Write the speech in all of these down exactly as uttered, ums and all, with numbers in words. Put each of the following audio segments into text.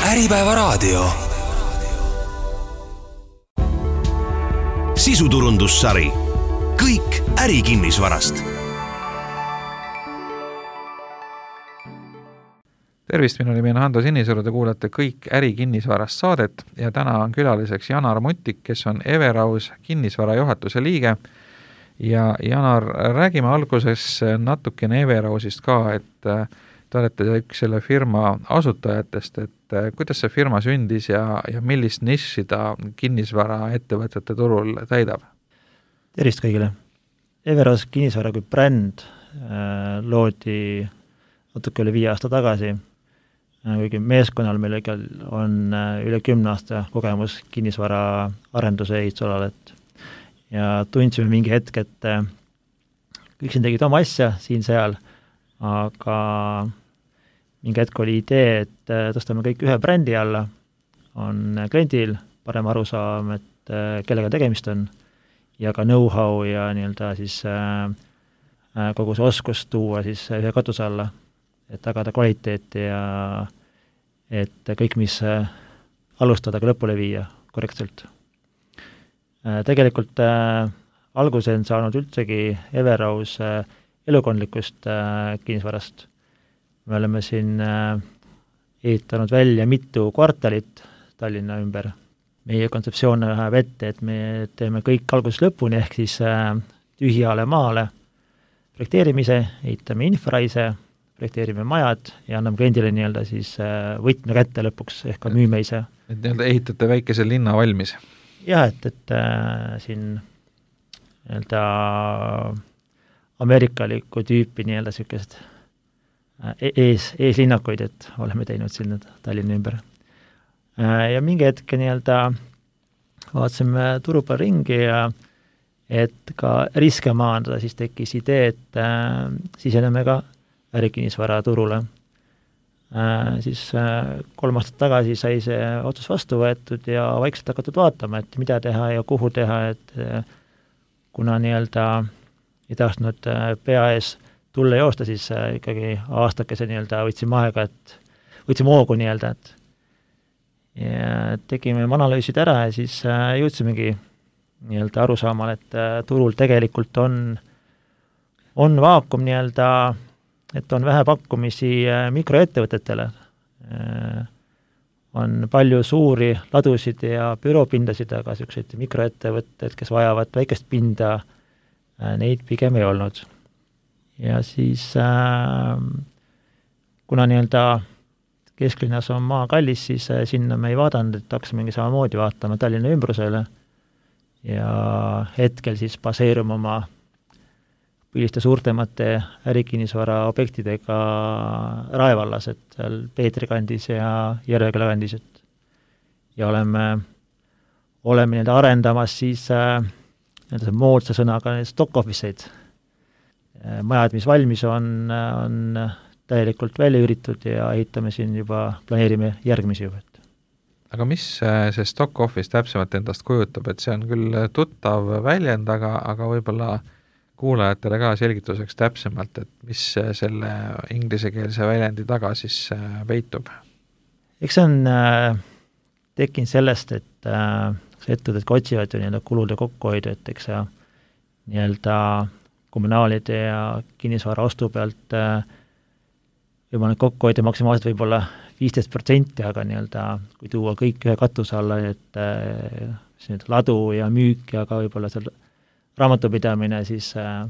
Äripäeva raadio. Sisuturundussari. Kõik ärikinnisvarast. Tervist, minu nimi on Hando Sinisalu, te kuulate Kõik ärikinnisvarast saadet ja täna on külaliseks Janar Mutik, kes on Everaus kinnisvara juhatuse liige. Ja Janar, räägime alguses natukene Everausist ka, et te olete üks selle firma asutajatest, et kuidas see firma sündis ja, ja millist niši ta kinnisvara ettevõtete turul täidab? Tervist kõigile! Everaus kinnisvara kui bränd äh, loodi natuke üle viie aasta tagasi, äh, kuigi meeskonnal meil on äh, üle kümne aasta kogemus kinnisvara arenduse ehitusalal, et ja tundsime mingi hetk, et äh, kõik siin tegid oma asja siin-seal, aga mingi hetk oli idee, et tõstame kõik ühe brändi alla, on kliendil parem arusaam, et kellega tegemist on, ja ka know-how ja nii-öelda siis kogu see oskus tuua siis ühe katuse alla, et tagada kvaliteeti ja et kõik, mis alustada ka lõpule viia korrektselt. Tegelikult alguse on saanud üldsegi Everaus elukondlikust kinnisvarast. Me oleme siin ehitanud välja mitu kvartalit Tallinna ümber. Meie kontseptsioon läheb ette, et me teeme kõik algusest lõpuni, ehk siis tühjale maale projekteerimise, ehitame infra ise, projekteerime majad ja anname kliendile nii-öelda siis võtme kätte lõpuks, ehk ka müüme ise. Et nii-öelda ehitate väikese linna valmis? Jah, et, et äh, siin nii-öelda ameerikaliku tüüpi nii-öelda sükest ees, eeslinnakuid, et oleme teinud sinna Tallinna ümber. Ja mingi hetke nii-öelda vaatasime turu peal ringi ja et ka riske maandada, siis tekkis idee, et äh, siseneme ka ärikinnisvara turule. Äh, siis äh, kolm aastat tagasi sai see otsus vastu võetud ja vaikselt hakatud vaatama, et mida teha ja kuhu teha, et äh, kuna nii-öelda ei tahtnud äh, pea ees tulla joosta, siis äh, ikkagi aastakese nii-öelda võtsime aega, et võtsime hoogu nii-öelda, et ja tegime analüüsid ära ja siis äh, jõudsimegi nii-öelda arusaamale, et äh, turul tegelikult on, on vaakum nii-öelda, et on vähe pakkumisi äh, mikroettevõtetele. Äh, on palju suuri ladusid ja büroopindasid, aga selliseid mikroettevõtted, kes vajavad väikest pinda, äh, neid pigem ei olnud. Ja siis äh, kuna nii-öelda kesklinnas on maa kallis, siis äh, sinna me ei vaadanud, et hakkasimegi samamoodi vaatama Tallinna ümbrusele ja hetkel siis baseerume oma põhiliste suurtemate ärikinnisvara objektidega Raevallas, et seal Peetri kandis ja Järveküla kandis, et ja oleme, oleme nii-öelda arendamas siis äh, nii-öelda moodsa sõnaga stock office'id. Majad, mis valmis on, on täielikult välja üüritud ja ehitame siin juba, planeerime järgmisi juba. Aga mis see stock office täpsemalt endast kujutab, et see on küll tuttav väljend, aga, aga võib-olla kuulajatele ka selgituseks täpsemalt, et mis selle inglisekeelse väljendi taga siis peitub? Eks see on äh, tekkinud sellest, et äh, ettevõtted ka otsivad ju nii-öelda kulude kokkuhoidu, et eks see nii-öelda kommunaalide ja kinnisvara ostu pealt äh, juba need kokkuhoida maksimaalselt võib-olla viisteist protsenti, aga nii-öelda kui tuua kõik ühe katuse alla, et äh, see ladu ja müük ja ka võib-olla seal raamatupidamine, siis, äh,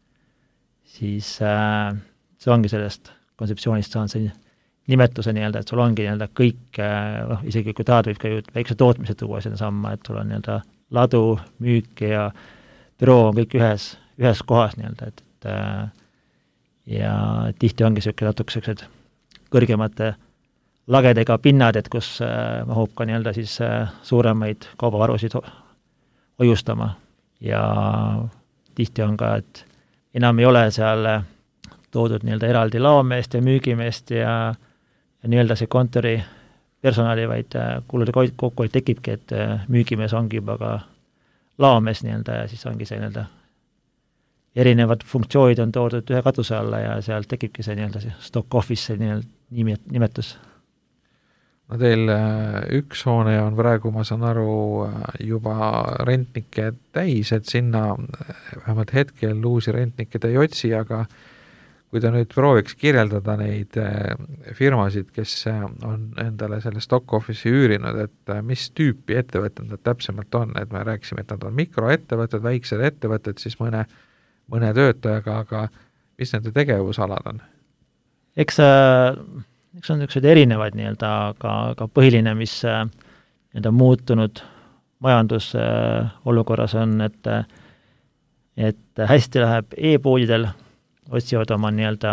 siis äh, see ongi sellest kontseptsioonist saanud see nimetuse nii-öelda, et sul ongi nii-öelda kõik, äh, isegi kui tahad, võib ka ju väikse tootmise tuua sinna samma, et sul on nii-öelda ladu, müük ja büroo on kõik ühes ühes kohas nii-öelda, et, et äh, ja tihti ongi selline natuke sellised kõrgemate lagedega pinnad, et kus äh, mahub ka nii-öelda siis äh, suuremaid kaubavarusid ho- hoiustama ja tihti on ka, et enam ei ole seal toodud nii-öelda eraldi laomeest ja müügimeest ja, ja nii-öelda see kontori personali, vaid äh, kulude kokkuhoid tekibki, et äh, müügimees ongi juba ka laomees nii-öelda ja siis ongi see nii-öelda erinevad funktsioonid on toodud ühe katuse alla ja seal tekibki see nii-öelda see stock office see nii-öelda nimetus. no teil üks hoone on praegu, ma saan aru, juba rentnike täis, et sinna vähemalt hetkel uusi rentnike te ei otsi, aga kui ta nüüd prooviks kirjeldada neid firmasid, kes on endale selle stock office'i üürinud, et mis tüüpi ettevõtted nad täpsemalt on, et me rääkisime, et nad on mikroettevõtted, väiksed ettevõtted, siis mõne, mõne töötajaga, aga mis nende tegevusalad on? Eks, eks on niisugused erinevad nii-öelda, aga, aga põhiline, mis nii-öelda muutunud majandusolukorras on, et, et hästi läheb e-poodidel, otsivad oma nii-öelda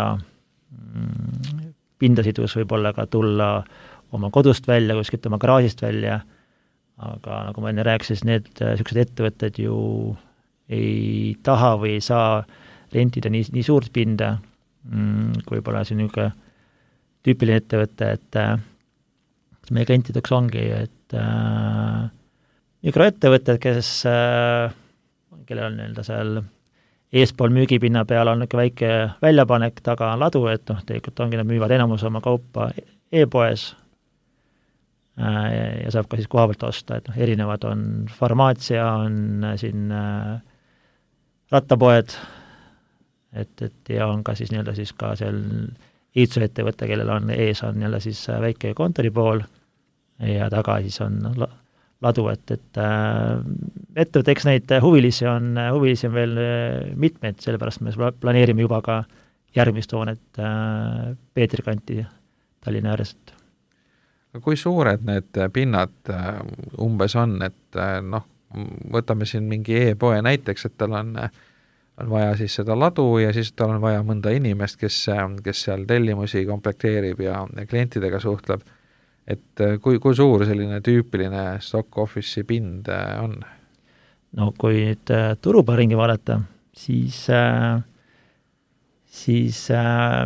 pindasidus võib-olla ka tulla oma kodust välja, kuskilt oma garaažist välja, aga nagu ma enne rääkisin, need niisugused ettevõtted ju ei taha või ei saa rentida nii, nii suurt pinda, kui võib-olla see niisugune tüüpiline ettevõte, et meie klientideks ongi, et äh, mikroettevõtted, kes äh, kellel on nii-öelda seal eespool müügipinna peal on niisugune väike väljapanek, taga on ladu, et noh, tegelikult ongi, nad müüvad enamus oma kaupa e-poes äh, ja saab ka siis koha pealt osta, et noh, erinevad on farmaatsia, on siin äh, rattapoed, et, et ja on ka siis nii-öelda siis ka seal ehitusettevõte, kellel on ees on nii-öelda siis väike kontoripool ja taga siis on la- ladu, et, et äh, ettevõte, eks neid huvilisi on, huvilisi on veel mitmeid, sellepärast me planeerime juba ka järgmist hoonet äh, Peetri kanti Tallinna ääreselt. Kui suured need pinnad umbes on, et noh, võtame siin mingi e-poe näiteks, et tal on, on vaja siis seda ladu ja siis tal on vaja mõnda inimest, kes, kes seal tellimusi komplekteerib ja, ja klientidega suhtleb. Et kui, kui suur selline tüüpiline stock office'i pind on? No kui nüüd turuparingi vaadata, siis, äh, siis äh,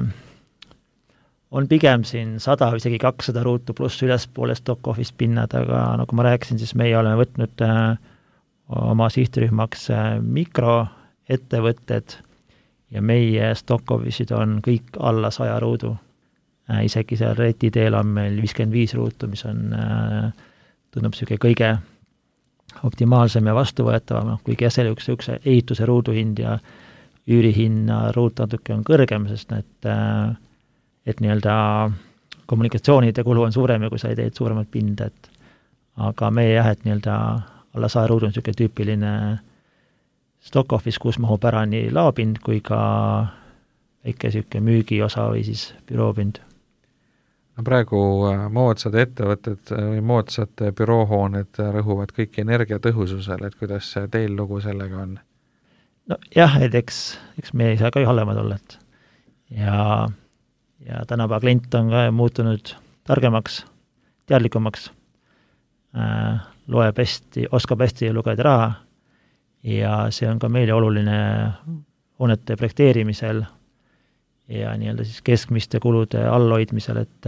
on pigem siin sada või isegi kakssada ruutu pluss ülespoole stock office pinnad, aga nagu ma rääkisin, siis meie oleme võtnud äh, oma sihtrühmaks äh, mikroettevõtted ja meie stock office'id on kõik alla saja ruudu. Isegi seal reti teel on meil viiskümmend viis ruutu, mis on, tundub niisugune kõige optimaalsem ja vastuvõetavam, no, kuigi selle üks, üks ehituse ruuduhind ja üürihinna ruut natuke on kõrgem, sest et, et nii-öelda kommunikatsioonide kulu on suurem ja kui sa ei teed suuremat pinda, et aga meie jah, et nii-öelda alla saja ruudu on niisugune tüüpiline stock office, kus mahub ära nii laopind kui ka väike niisugune müügiosa või siis büroopind. No praegu moodsad ettevõtted või moodsad büroohooned rõhuvad kõik energiatõhususel, et kuidas teil lugu sellega on? No jah, et eks, eks me ei saa ka ju halvemad olla, et ja, ja tänapäeva klient on ka muutunud targemaks, teadlikumaks, äh, loeb hästi, oskab hästi lugeda raha ja see on ka meile oluline hoonete projekteerimisel ja nii-öelda siis keskmiste kulude allhoidmisel, et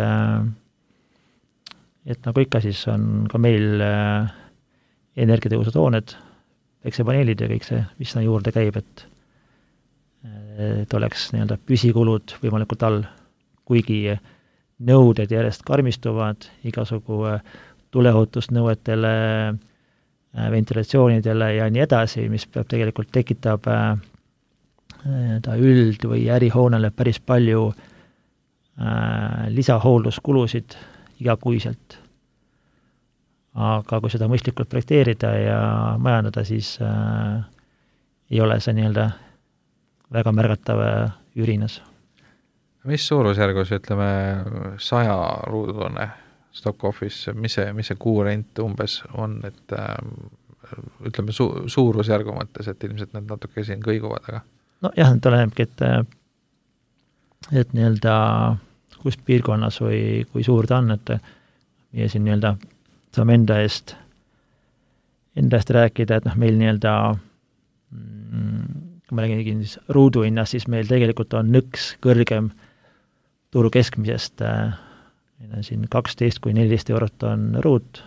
et nagu ikka siis on ka meil energiatõhusad hooned, päiksepaneelid ja kõik see, mis sinna juurde käib, et et oleks nii-öelda püsikulud võimalikult all, kuigi nõuded järjest karmistuvad, igasugu tuleohutusnõuetele, ventilatsioonidele ja nii edasi, mis peab tegelikult tekitab ta üld- või ärihoonele päris palju äh, lisahooldluskulusid igakuiselt. Aga kui seda mõistlikult projekteerida ja majandada, siis äh, ei ole see nii-öelda väga märgatav üürinas. Mis suurusjärgus, ütleme, saja ruudune stock office, mis see, mis see kuurent umbes on, et äh, ütleme su- suurusjärgu mõttes, et ilmselt need natuke siin kõiguvad, aga no jah, nüüd olenebki, et, et nii-öelda kus piirkonnas või kui suur ta on, et meie siin nii-öelda saame enda eest, enda eest rääkida, et noh, meil nii-öelda kui ma räägin siis ruuduhinnast, siis meil tegelikult on nõks kõrgem turu keskmisest, meil on siin kaksteist kuni neliteist eurot on ruut.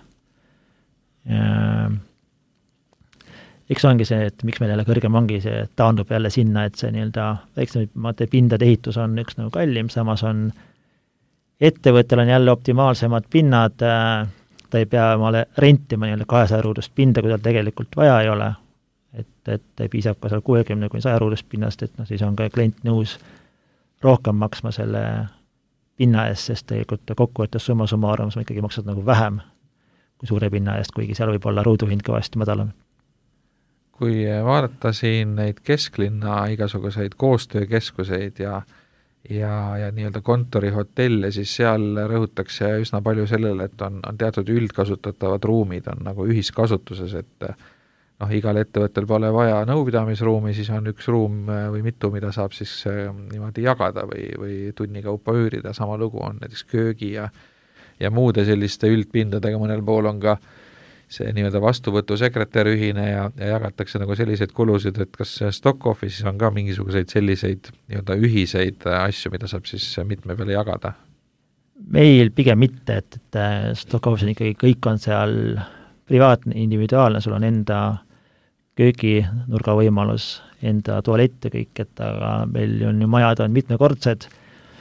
Eks ongi see, et miks meil jälle kõrgem ongi, see taandub jälle sinna, et see nii-öelda väiksemate pindade ehitus on üks nagu kallim, samas on ettevõttel on jälle optimaalsemad pinnad, ta ei pea omale rentima nii-öelda kahesaja ruudust pinda, kui tal tegelikult vaja ei ole, et, et piisab ka seal kuuekümne kuni saja ruudust pinnast, et noh, siis on ka klient nõus rohkem maksma selle pinna eest, sest tegelikult kokkuvõttes summa summarum sa ikkagi maksad nagu vähem kui suure pinna eest, kuigi seal võib olla ruuduhind kõvasti madalam. Kui vaadata siin neid kesklinna igasuguseid koostöökeskuseid ja ja, ja nii-öelda kontorihotelle, siis seal rõhutakse üsna palju sellele, et on, on teatud üldkasutatavad ruumid on nagu ühiskasutuses, et noh, igal ettevõttel pole vaja nõupidamisruumi, siis on üks ruum või mitu, mida saab siis niimoodi jagada või, või tunni kaupa üürida, sama lugu on näiteks köögi ja, ja muude selliste üldpindadega, mõnel pool on ka see nii-öelda vastuvõtusekretär ühine ja, ja jagatakse nagu selliseid kulusid, et kas Stock Office'is on ka mingisuguseid selliseid nii-öelda ühiseid asju, mida saab siis mitme peale jagada? Meil pigem mitte, et, et Stock Office on ikkagi, kõik on seal privaatne, individuaalne, sul on enda kööginurga võimalus, enda tualett ja kõik, et aga meil on ju majad on mitmekordsed,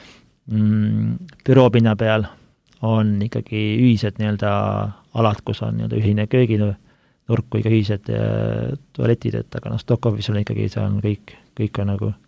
mm, büroopinna peal on ikkagi ühised nii-öelda alad, kus on nii-öelda ühine kööginurk kui ka ühised äh, tualetid, et aga noh, Stock Office on ikkagi, see on kõik, kõik on nagu,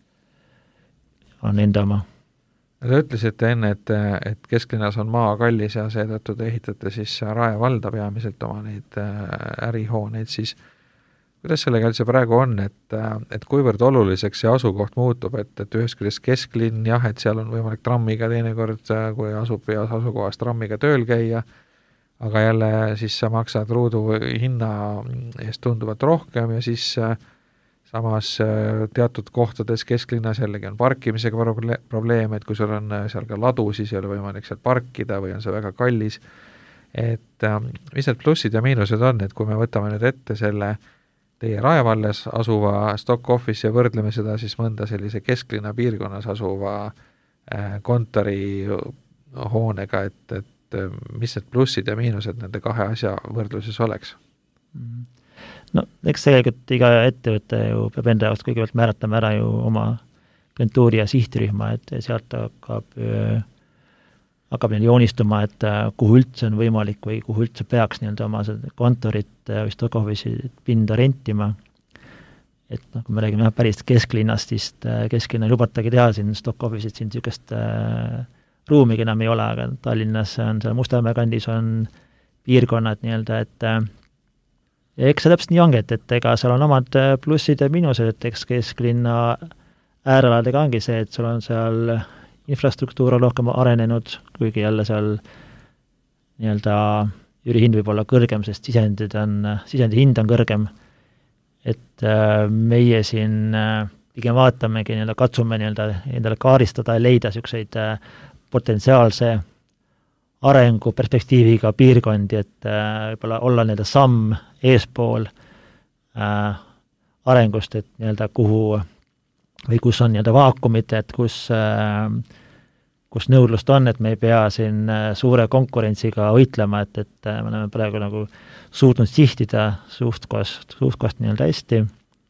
on enda oma. Te ütlesite enne, et, et kesklinnas on maa kallis ja seetõttu te ehitate siis Rae valda peamiselt oma neid ärihooneid, siis kuidas sellega üldse praegu on, et, et kuivõrd oluliseks see asukoht muutub, et, et ühest küljest kesklinn, jah, et seal on võimalik trammiga teinekord, kui asub peas asukohas trammiga tööl käia, aga jälle siis sa maksad ruudu hinna eest tunduvalt rohkem ja siis samas teatud kohtades kesklinnas jällegi on parkimisega probleem, et kui sul on seal ka ladu, siis ei ole võimalik seal parkida või on see väga kallis, et mis need plussid ja miinused on, et kui me võtame nüüd ette selle teie Rae valles asuva Stock Office ja võrdleme seda siis mõnda sellise kesklinna piirkonnas asuva kontori hoonega, et, et mis need plussid ja miinused nende kahe asja võrdluses oleks? No eks tegelikult iga ettevõte ju peab enda jaoks kõigepealt määratama ära ju oma klientuuri ja sihtrühma, et sealt hakkab, hakkab neil joonistuma, et kuhu üldse on võimalik või kuhu üldse peaks nii-öelda oma kontorit või Stock Office'i pinda rentima. Et noh, kui me räägime päris kesklinnast, siis kesklinna ei lubatagi teha siin Stock Office'it, siin niisugust äh, ruumigi enam ei ole, aga Tallinnas on seal Mustamäe kandis on piirkonnad nii-öelda, et äh, ja eks see täpselt nii ongi, et, et ega seal on omad plussid ja miinused, et eks kesklinna äärealadega ongi see, et sul on seal infrastruktuur on rohkem arenenud, kuigi jälle seal nii-öelda üürihind võib olla kõrgem, sest sisendid on, sisendi hind on kõrgem, et äh, meie siin äh, pigem vaatamegi nii-öelda, katsume nii-öelda endale kaaristada ja leida niisuguseid äh, potentsiaalse arengu perspektiiviga piirkondi, et äh, võib-olla olla nii-öelda samm eespool äh, arengust, et nii-öelda kuhu või kus on nii-öelda vaakumid, et kus, kus nõudlust on, et me ei pea siin suure konkurentsiga võitlema, et, et me oleme praegu nagu suutnud sihtida suhtkost, suhtkost nii-öelda hästi.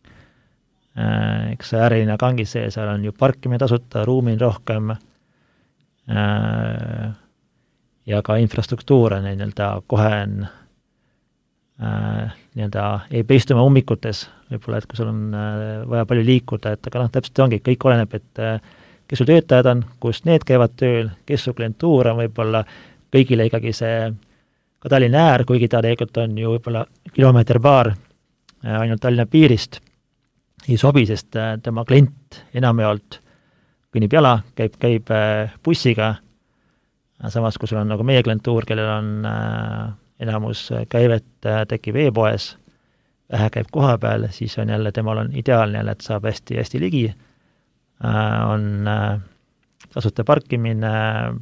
Eks see äriline kangi see, seal on ju parkimine tasuta, ruumi rohkem ja ka infrastruktuur on nii-öelda kohe on nii-öelda ei pea istuma ummikutes, võib-olla, et kui sul on vaja palju liikuda, et aga noh, täpselt ongi, kõik oleneb, et kes sul töötajad on, kus need käivad tööl, kes su klientuur on, võib-olla kõigile ikkagi see ka Tallinna äär, kuigi ta tegelikult on ju võib-olla kilomeeter paar ainult Tallinna piirist, ei sobi, sest tema klient enamjaolt kõnnib jala, käib, käib bussiga, samas kui sul on nagu meie klientuur, kellel on enamus käivet tekib e-poes, vähe käib koha peal, siis on jälle, temal on ideaalne jälle, et saab hästi, hästi ligi, on tasuta parkimine,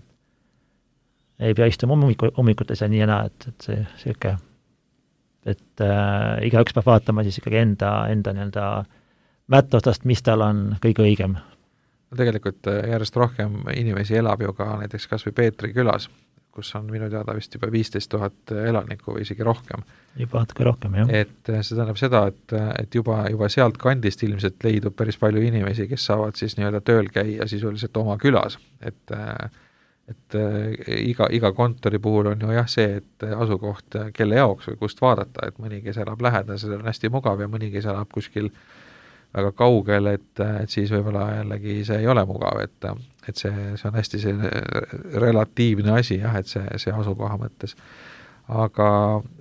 ei pea istuma ummiku, ummikutes ja nii ja naa, et, et see siuke, et äh, igaüks peab vaatama siis ikkagi enda, enda nii-öelda mättostast, mis tal on kõige õigem. No tegelikult järjest rohkem inimesi elab ju ka näiteks kas või Peetri külas, kus on minu teada vist juba viisteist tuhat elanikku või isegi rohkem. Juba natuke rohkem, jah. Et see tähendab seda, et, et juba, juba sealt kandist ilmselt leidub päris palju inimesi, kes saavad siis nii-öelda tööl käia sisuliselt oma külas, et et iga, iga kontori puhul on ju jah see, et asukoht kelle jaoks või kust vaadata, et mõni, kes elab lähedal, see on hästi mugav ja mõni, kes elab kuskil väga kaugel, et, et siis võib-olla jällegi see ei ole mugav, et, et see, see on hästi see relatiivne asi jah, et see, see asukoha mõttes. Aga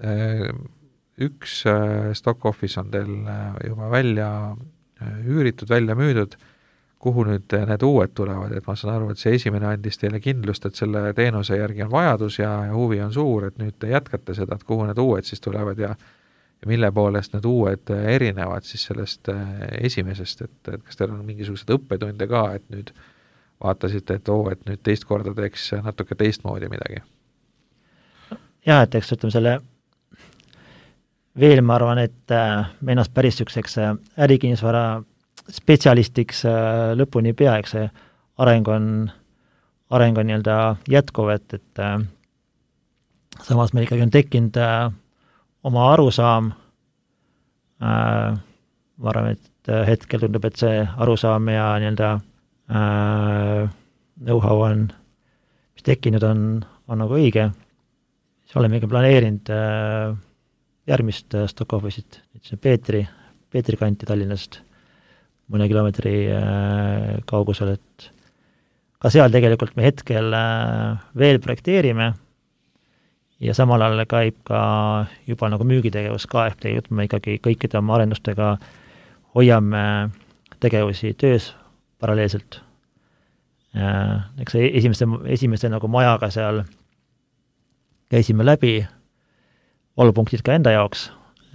üks stock office on teil juba välja üüritud, välja müüdud, kuhu nüüd need uued tulevad, et ma saan aru, et see esimene andis teile kindlust, et selle teenuse järgi on vajadus ja, ja huvi on suur, et nüüd te jätkate seda, et kuhu need uued siis tulevad ja, ja mille poolest need uued erinevad siis sellest esimesest, et, et kas teil on mingisugused õppetunde ka, et nüüd vaatasite, et oo, et nüüd teist korda teeks natuke teistmoodi midagi? Jah, et eks ütleme selle veel ma arvan, et me ennast päris niisuguseks ärikinnisvara spetsialistiks lõpuni pea, eks see areng on, areng on nii-öelda jätkuv, et, et äh, samas meil ikkagi on tekkinud äh, oma arusaam äh,, ma arvan, et hetkel tundub, et see arusaam ja nii-öelda äh, know-how on, mis tekkinud on, on nagu õige, siis olemegi planeerinud äh, järgmist äh, stock office'it, see Peetri, Peetri kanti Tallinnast mõne kilomeetri kaugusel, et ka seal tegelikult me hetkel veel projekteerime ja samal ajal käib ka juba nagu müügitegevus ka, ehk tegelikult me ikkagi kõikide oma arendustega hoiame tegevusi töös paralleelselt. Eks esimeste, esimeste nagu majaga seal käisime läbi valupunktid ka enda jaoks,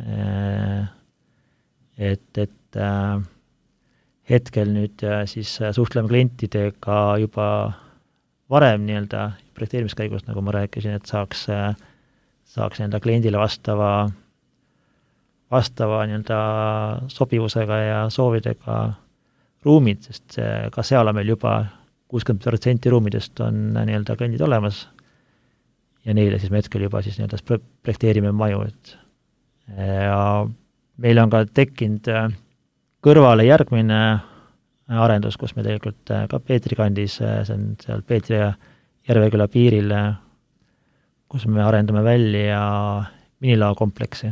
et, et hetkel nüüd siis suhtleme klientidega juba varem nii-öelda projekteerimiskäigus, nagu ma rääkisin, et saaks, saaks nii-öelda kliendile vastava, vastava nii-öelda sobivusega ja soovidega ruumid, sest see, ka seal on meil juba kuuskümmend protsenti ruumidest on nii-öelda kliendid olemas ja neile siis me hetkel juba siis nii-öelda projekteerime maju, et ja meil on ka tekkinud kõrvale järgmine arendus, kus me tegelikult ka Peetri kandis, see on seal Peetri ja Järveküla piiril, kus me arendame välja minilao-kompleksi.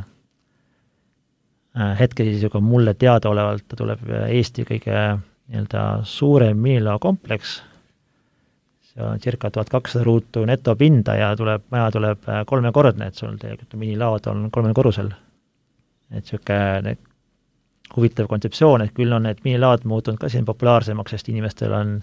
Hetke siis juba mulle teadaolevalt tuleb Eesti kõige nii-öelda suurem minilao-kompleks, see on circa tuhat kakssada ruutu netopinda ja tuleb, maja tuleb kolmekordne, et sul tegelikult minilaod on kolmel korrusel. Et niisugune huvitav kontseptsioon, et küll on need minilaad muutunud ka siin populaarsemaks, sest inimestel on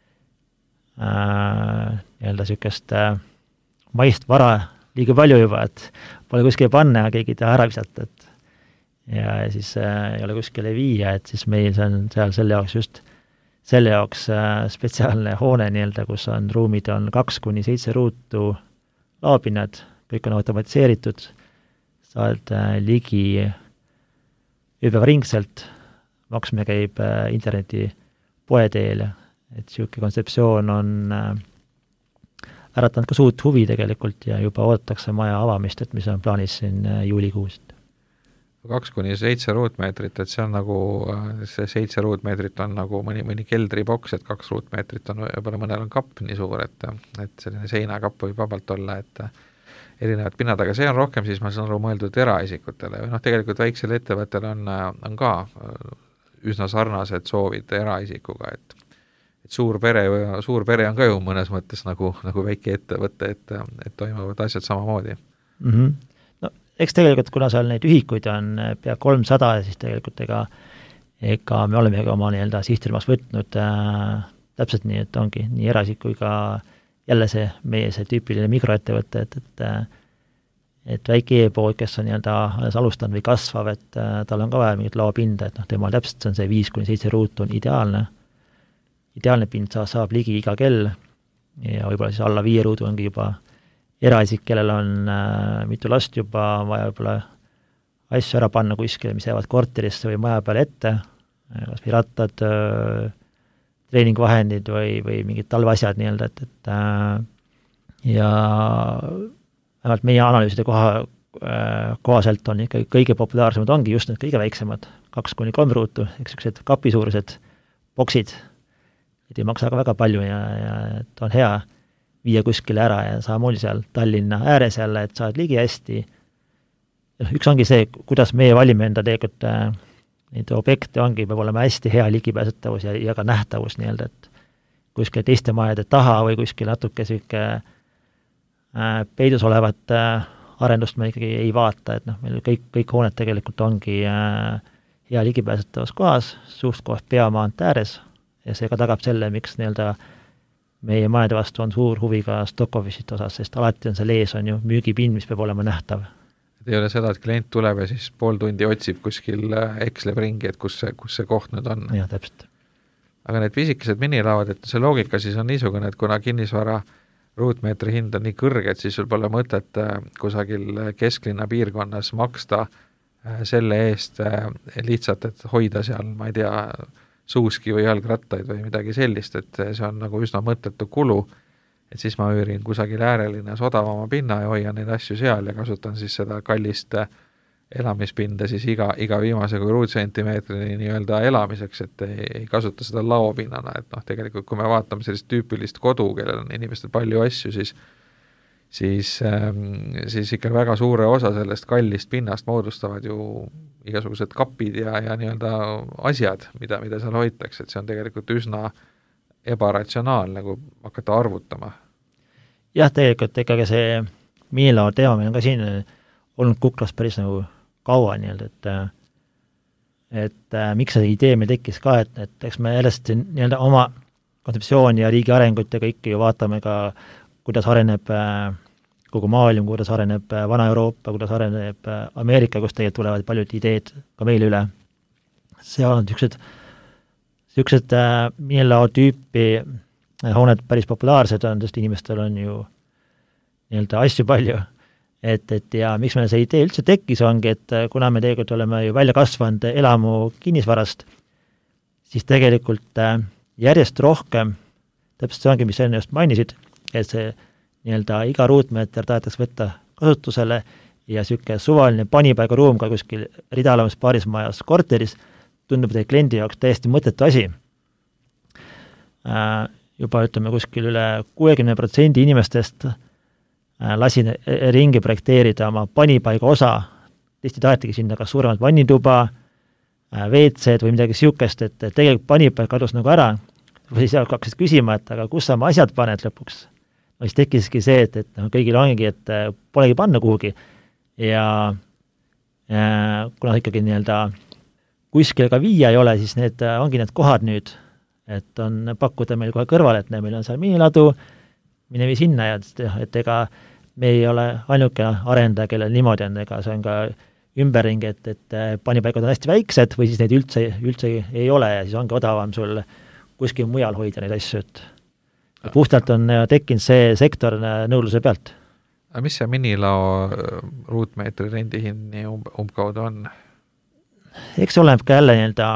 äh, nii-öelda niisugust äh, maist vara liiga palju juba, et pole kuskile panna ja keegi ei taha ära visata, et ja, ja siis äh, ei ole kuskile viia, et siis meil on seal selle jaoks just selle jaoks äh, spetsiaalne hoone nii-öelda, kus on ruumid on kaks kuni seitse ruutu laapinnad, kõik on automatiseeritud, saad äh, ligi ööpäevaringselt, maksmine käib äh, interneti poe teel, et niisugune kontseptsioon on äh, äratanud ka suurt huvi tegelikult ja juba oodatakse maja avamist, et mis on plaanis siin äh, juulikuust. kaks kuni seitse ruutmeetrit, et see on nagu, see seitse ruutmeetrit on nagu mõni, mõni keldriboks, et kaks ruutmeetrit on, võib-olla mõnel on kapp nii suur, et, et selline seinakapp võib vabalt olla, et erinevad pinnad, aga see on rohkem siis, ma saan aru, mõeldud eraisikutele või noh, tegelikult väiksel ettevõttel on, on ka üsna sarnased soovid eraisikuga, et, et suur pere, suur pere on ka ju mõnes mõttes nagu, nagu väike ettevõte, et, et toimuvad asjad samamoodi. Mm-hmm. No eks tegelikult, kuna seal neid ühikuid on pea kolmsada, siis tegelikult ega, ega me olemegi oma nii-öelda sihtrühmas võtnud äh, täpselt nii, et ongi nii eraisik kui ka jälle see meie see tüüpiline mikroettevõte, et, et, et väike e-pood, kes on nii-öelda alles alustanud või kasvav, et tal on ka vaja mingit laopinda, et noh, temal täpselt see on see viis kuni seitse ruutu on ideaalne. Ideaalne pind saab, saab ligi iga kell ja võib-olla siis alla viie ruudu ongi juba eraisik, kellel on äh, mitu last juba vaja võib-olla asju ära panna kuskile, mis jäävad korterisse või maja peale ette, kas või rattad, äh, treeningvahendid või, või mingid talveasjad nii-öelda, et, et äh, ja vähemalt meie analüüside koha, äh, kohaselt on ikka kõige populaarsemad ongi just need kõige väiksemad, kaks kuni kolm ruutu, eks niisugused kapisuurused boksid, et ei maksa ka väga palju ja, ja et on hea, viia kuskile ära ja samamoodi seal Tallinna ääres jälle, et saad ligi hästi. Üks ongi see, kuidas meie valime enda tegelikult äh, neid objekte ongi, peab olema hästi hea ligipääsetavus ja, ja ka nähtavus nii-öelda, et kuskil teiste majade taha või kuskil natuke selline äh, peidus olevat äh, arendust me ikkagi ei vaata, et noh, meil kõik, kõik hooned tegelikult ongi äh, hea ligipääsetavus kohas, suust koht peamaant ääres ja see ka tagab selle, miks nii-öelda meie majade vastu on suur huvi ka stock office'ite osas, sest alati on seal ees on ju müügipind, mis peab olema nähtav. Et ei ole seda, et klient tuleb ja siis pool tundi otsib kuskil eksleb ringi, et kus see, kus see koht nüüd on. Jah, täpselt. Aga need pisikesed minilauad, et see loogika siis on niisugune, et kuna kinnisvara ruutmeetri hind on nii kõrge, et siis sul pole mõtet kusagil kesklinna piirkonnas maksta selle eest lihtsalt, et hoida seal, ma ei tea, suuski või jalgrattaid või midagi sellist, et see on nagu üsna mõttetu kulu, et siis ma üürin kusagil äärelinnas odavama pinna ja hoian neid asju seal ja kasutan siis seda kallist elamispinda siis iga, iga viimase kui ruutsentimeetrini nii-öelda elamiseks, et ei, ei kasuta seda laopinnana, et noh, tegelikult kui me vaatame sellist tüüpilist kodu, kellel on inimestel palju asju, siis siis, siis ikka väga suure osa sellest kallist pinnast moodustavad ju igasugused kapid ja, ja nii-öelda asjad, mida, mida seal hoitakse, et see on tegelikult üsna ebaratsionaalne, kui hakata arvutama. Jah, tegelikult ikkagi see miilao teema meil on ka siin olnud kuklas päris nagu kaua nii-öelda, et et äh, miks see idee meil tekkis ka, et, et eks me järjest nii-öelda oma kontseptsiooni ja riigi arengut ja kõike ju vaatame ka, kuidas areneb äh, kogu maailm, kuidas areneb äh, Vana-Euroopa, kuidas areneb äh, Ameerika, kus tegelikult tulevad paljud ideed ka meile üle. See on niisugused niisugused äh, miilao tüüpi äh, hooned päris populaarsed on, sest inimestel on ju nii-öelda asju palju. Et, et ja miks meil see idee üldse tekkis ongi, et kuna me tegelikult oleme ju välja kasvanud elamu kinnisvarast, siis tegelikult äh, järjest rohkem, täpselt see ongi, mis enne just mainisid, et see nii-öelda iga ruutmeeter tahetakse võtta kasutusele ja niisugune suvaline panipaiga ruum ka kuskil ridalamas paaris majas korteris tundub teie kliendi jaoks täiesti mõttetu asi. Äh, juba ütleme kuskil üle kuuekümne protsendi inimestest lasin ringi projekteerida oma panipaiga osa, tihti tahetigi sinna kas suuremat vannituba, V C-d või midagi siukest, et tegelikult panipaik kadus nagu ära, või siis hakkasid küsima, et aga kus sa oma asjad paned lõpuks. No siis tekkiski see, et, et no, kõigil ongi, et polegi panna kuhugi ja, ja kuna ikkagi nii-öelda kuskil ka viia ei ole, siis need ongi need kohad nüüd, et on pakkuda meil kohe kõrval, et meil on seal miiniladu, mine vii sinna ja et ega me ei ole ainuke arendaja, kellel niimoodi on, ega see on ka ümberringi, et, et panipaigad on hästi väiksed või siis neid üldse, üldse ei ole ja siis ongi odavam sul kuskil mujal hoida neid asju, et puhtalt on tekkinud see sektor nõudluse pealt. Aga mis see minilao ruutmeetri rendihind nii umb, umbkaudu on? Eks see oleneb ka jälle nii-öelda,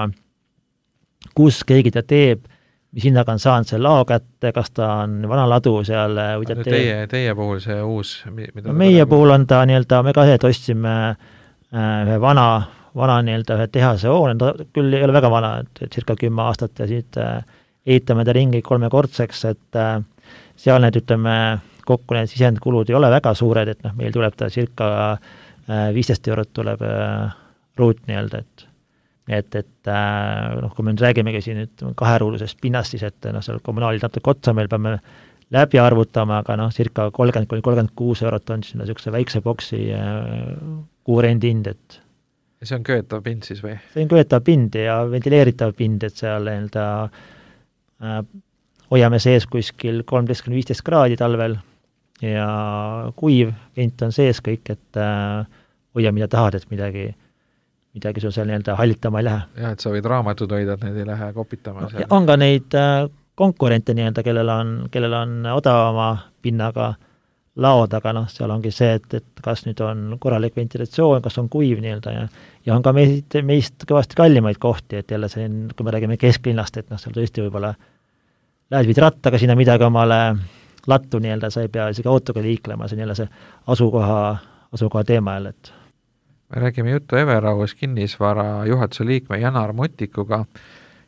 kus keegi ta teeb, mis hinnaga on saanud see lao kätte, kas ta on vana ladu seal või ta teie, teie, teie puhul see uus mida no, meie puhul on ta nii-öelda, me ka see, et ostsime äh, ühe vana, vana nii-öelda ühe tehase hoone, ta küll ei ole väga vana, et circa kümme aastat ja siit äh, ehitame ta ringi kolmekordseks, et äh, seal need, ütleme, kokku need sisendkulud ei ole väga suured, et noh, meil tuleb ta circa äh, viisteist eurot tuleb äh, ruut nii-öelda, et et, et noh, kui me nüüd räägimegi siin nüüd kaheruulusest pinnast, siis et noh, seal kommunaalid natuke otsa meil peame läbi arvutama, aga noh, circa kolmkümmend kuni kolmkümmend kuus eurot on sinna niisuguse väikse boksi kuu rendihind, et ja see on köetav pind siis või? See on köetav pind ja ventileeritav pind, et seal enda äh, hoiame sees kuskil kolmteist kuni viisteist kraadi talvel ja kuiv vent on sees kõik, et äh, hoia mida tahad, et midagi midagi sul seal nii-öelda hallitama ei lähe. Jah, et sa võid raamatud hoida, et need ei lähe kopitama. No, on ka neid äh, konkurente nii-öelda, kellel on, kellel on odavama pinnaga laod, aga noh, seal ongi see, et, et kas nüüd on korralik ventilatsioon, kas on kuiv nii-öelda ja, ja on ka meist, meist kõvasti kallimaid kohti, et jälle see on, kui me räägime kesklinnast, et noh, seal tõesti võib-olla lähed viid rattaga sinna midagi omale lattu nii-öelda, sa ei pea isegi autoga liiklema, see on jälle see asukoha, asukoha teema jälle, et me räägime juttu Everaus kinnisvara juhatuse liikme Janar Mutikuga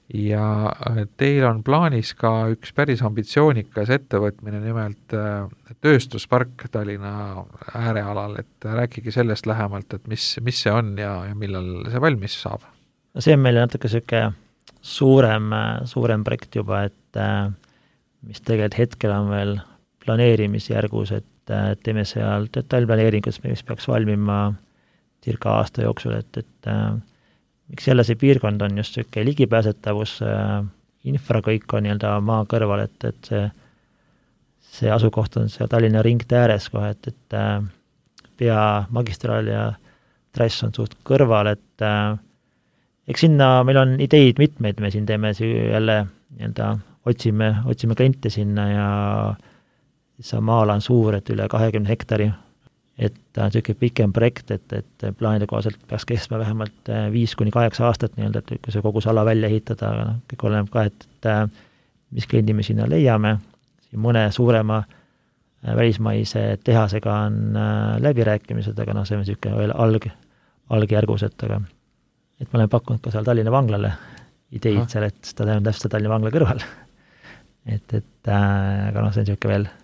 ja teil on plaanis ka üks päris ambitsioonikas ettevõtmine, nimelt tööstuspark Tallinna äärealal, et rääkige sellest lähemalt, et mis, mis see on ja, ja millal see valmis saab? No see on meil natuke selline suurem, suurem projekt juba, et mis tegelikult hetkel on veel planeerimisjärgus, et teeme seal detailplaneeringus, mis peaks valmima circa aasta jooksul, et, et miks jälle see piirkond on just selline ligipääsetavus, infra kõik on nii-öelda maa kõrval, et, et see, see asukoht on seal Tallinna ringtee ääres kohe, et, et pea magistraal ja trass on suht kõrval, et eks sinna meil on ideid mitmeid, me siin teeme jälle nii-öelda otsime, otsime kliente sinna ja see maala on suur, et üle kahekümne hektari, et ta on selline pikem projekt, et, et plaanide kohaselt peaks kestma vähemalt viis kuni kaheksa aastat nii-öelda, et kui see kogu see ala välja ehitada, aga noh, kõik oleneb ka, et, et mis kliendi me sinna leiame, siin mõne suurema välismaise tehasega on läbirääkimised, aga noh, see on selline veel alg, algjärgus, et aga et ma olen pakkunud ka seal Tallinna vanglale ideid Aha. seal, et ta on täpselt Tallinna vangla kõrval. et, et aga noh, see on selline veel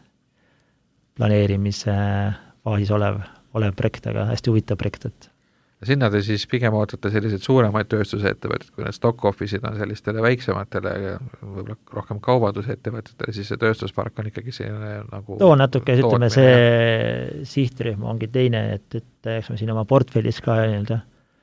planeerimise faasis olev, olev projekt, aga hästi huvitav projekt, et sinna te siis pigem ootate selliseid suuremaid tööstusettevõtted, kui need stock office'id on sellistele väiksematele, võib-olla rohkem kaubandusettevõtetele, siis see tööstuspark on ikkagi selline nagu too natuke, ütleme, see sihtrühm ongi teine, et, et eks me siin oma portfellis ka nii-öelda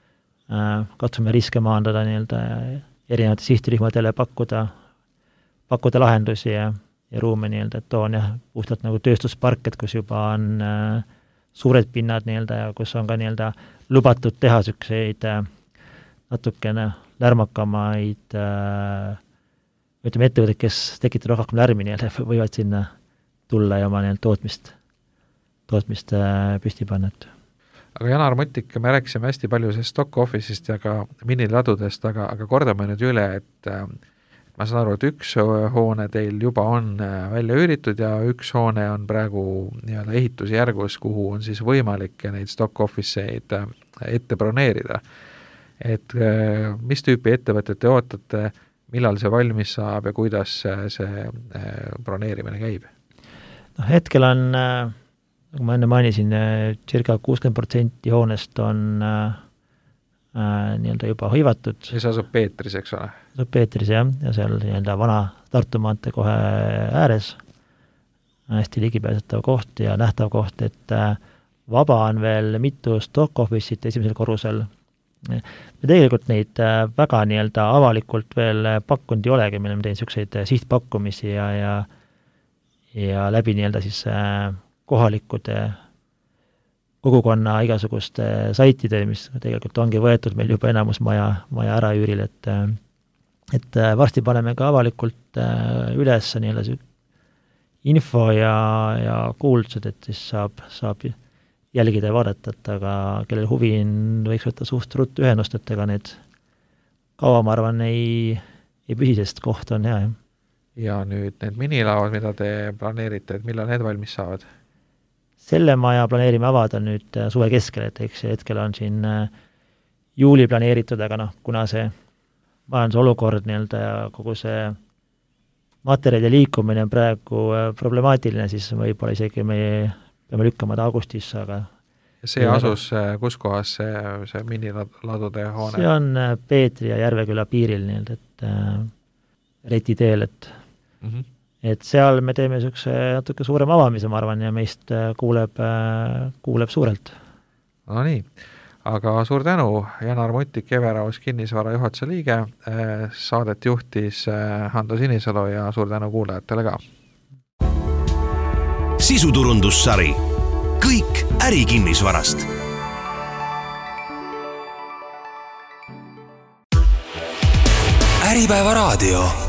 äh, katsume riske maandada nii-öelda erinevate sihtrühmadele pakkuda, pakkuda lahendusi ja ja ruume nii-öelda, et too on jah, puhtalt nagu tööstuspark, et kus juba on äh, suured pinnad nii-öelda ja kus on ka nii-öelda lubatud teha sükseid äh, natukene lärmakamaid äh, ütleme ettevõtted, kes tekitavad rohkem lärmi nii-öelda, võivad sinna tulla ja oma nii-öelda tootmist, tootmist äh, püsti panna. Aga Janar Muttik, me rääkisime hästi palju sellest stock office'ist ja ka miniladudest, aga, aga kordame nüüd üle, et äh, ma saan aru, et üks hoone teil juba on välja üüritud ja üks hoone on praegu nii-öelda ehitusjärgus, kuhu on siis võimalik neid stock office'eid ette broneerida. Et mis tüüpi ettevõtted te ootate, millal see valmis saab ja kuidas see broneerimine käib? No, hetkel on, nagu ma enne mainisin, circa kuuskümmend protsenti hoonest on Äh, nii-öelda juba hõivatud. See asub Peetris, eks ole? Asub Peetris, jah, ja seal nii-öelda vana Tartu maantee kohe ääres, hästi ligipääsetav koht ja nähtav koht, et äh, vaba on veel mitu stock office'it esimesel korrusel. Me tegelikult neid äh, väga nii-öelda avalikult veel pakkunud ei olegi, meil on teinud selliseid sihtpakkumisi ja, ja, ja läbi nii-öelda siis äh, kohalikude kogukonna igasuguste saitide, mis tegelikult ongi võetud meil juba enamus maja, maja ära üüril, et et varsti paneme ka avalikult üles nii-öelda info ja, ja kuuldused, et siis saab, saab jälgida ja vaadata, et aga kellel huvi on, võiks võtta suht ruttu ühendust, et ega need kaua, ma arvan, ei, ei püsi, sest koht on hea. Ja nüüd need minilaavad, mida te planeerite, et millal need valmis saavad? Selle maja planeerime avada nüüd suve keskel, et eks hetkel on siin juuli planeeritud, aga noh, kuna see majanduse olukord nii-öelda ja kogu see materjali liikumine on praegu problemaatiline, siis võib-olla isegi me peame lükkama ta augustisse, aga see asus, kus kohas see, see miniladude hoone? See on Peetri ja Järveküla piiril nii-öelda, et äh, Reti teel, et mm-hmm. et seal me teeme niisuguse natuke suurem avamise, ma arvan, ja meist kuuleb, kuuleb suurelt. No nii, aga suur tänu, Janar Muttik, Everaus kinnisvara juhatuse liige, saadet juhtis Hando Sinisalu ja suur tänu kuulajatele ka. Sisuturundussari. Kõik ärikinnisvarast. Äripäeva raadio.